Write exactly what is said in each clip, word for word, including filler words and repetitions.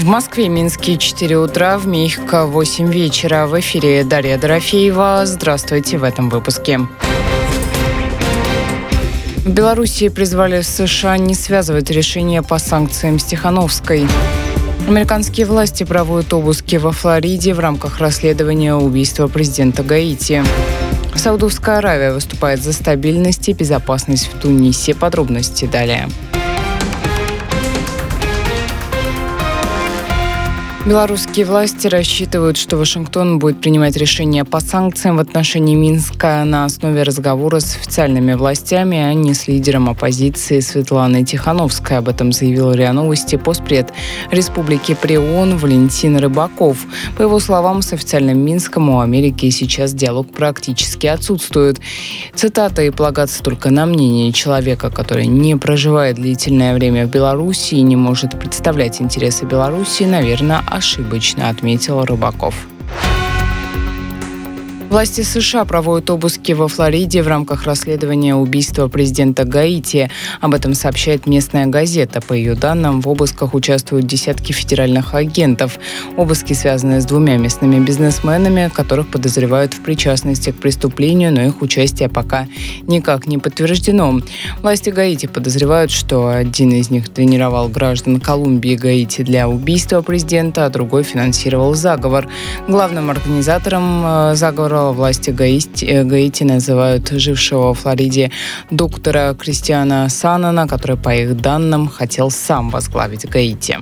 В Москве и Минске четыре утра, в Мехико восемь вечера. В эфире Дарья Дорофеева. Здравствуйте в этом выпуске. В Белоруссии призвали США не связывать решение по санкциям с Тихановской. Американские власти проводят обыски во Флориде в рамках расследования убийства президента Гаити. Саудовская Аравия выступает за стабильность и безопасность в Тунисе. Подробности далее. Белорусские власти рассчитывают, что Вашингтон будет принимать решения по санкциям в отношении Минска на основе разговора с официальными властями, а не с лидером оппозиции Светланой Тихановской. Об этом заявил РИА Новости постпред Республики при ООН Валентин Рыбаков. По его словам, с официальным Минском у Америки сейчас диалог практически отсутствует. Цитата: «И полагаться только на мнение человека, который не проживает длительное время в Беларуси и не может представлять интересы Беларуси, наверное, ошибочно», отметил Рыбаков. Власти США проводят обыски во Флориде в рамках расследования убийства президента Гаити. Об этом сообщает местная газета. По ее данным, в обысках участвуют десятки федеральных агентов. Обыски связаны с двумя местными бизнесменами, которых подозревают в причастности к преступлению, но их участие пока никак не подтверждено. Власти Гаити подозревают, что один из них тренировал граждан Колумбии и Гаити для убийства президента, а другой финансировал заговор. Главным организатором заговора власти Гаити, Гаити называют жившего во Флориде доктора Кристиана Санана, который, по их данным, хотел сам возглавить Гаити.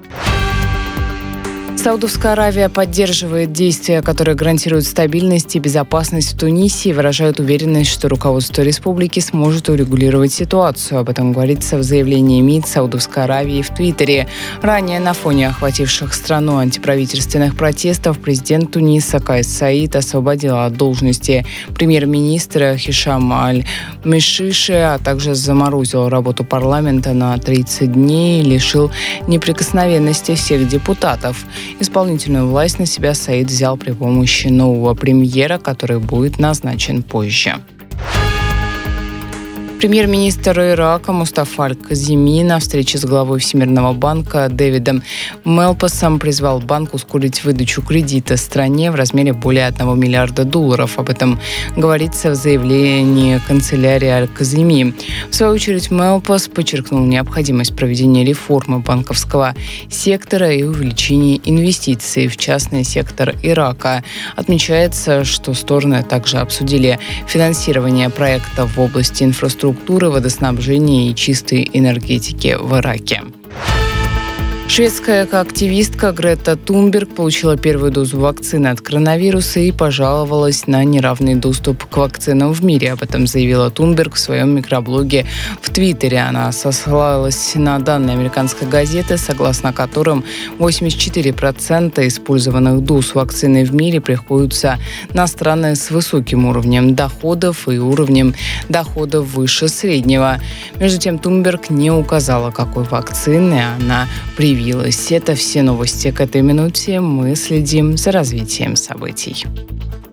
Саудовская Аравия поддерживает действия, которые гарантируют стабильность и безопасность в Тунисе, и выражают уверенность, что руководство республики сможет урегулировать ситуацию. Об этом говорится в заявлении МИД Саудовской Аравии в Твиттере. Ранее на фоне охвативших страну антиправительственных протестов президент Туниса Кайс Саид освободил от должности премьер-министра Хишама Аль-Мешиши, а также заморозил работу парламента на тридцать дней и лишил неприкосновенности всех депутатов. Исполнительную власть на себя Саид взял при помощи нового премьера, который будет назначен позже. Премьер-министр Ирака Мустафа Аль-Казими на встрече с главой Всемирного банка Дэвидом Мэлпасом призвал банк ускорить выдачу кредита стране в размере более одного миллиарда долларов. Об этом говорится в заявлении канцелярии Аль-Казими. В свою очередь, Мэлпас подчеркнул необходимость проведения реформы банковского сектора и увеличения инвестиций в частный сектор Ирака. Отмечается, что стороны также обсудили финансирование проектов в области инфраструктуры, водоснабжения и чистой энергетики в Ираке. Шведская активистка Грета Тунберг получила первую дозу вакцины от коронавируса и пожаловалась на неравный доступ к вакцинам в мире. Об этом заявила Тунберг в своем микроблоге в Твиттере. Она сослалась на данные американской газеты, согласно которым восемьдесят четыре процента использованных доз вакцины в мире приходятся на страны с высоким уровнем доходов и уровнем доходов выше среднего. Между тем, Тунберг не указала, какой вакцины она привила. Это все новости к этой минуте. Мы следим за развитием событий.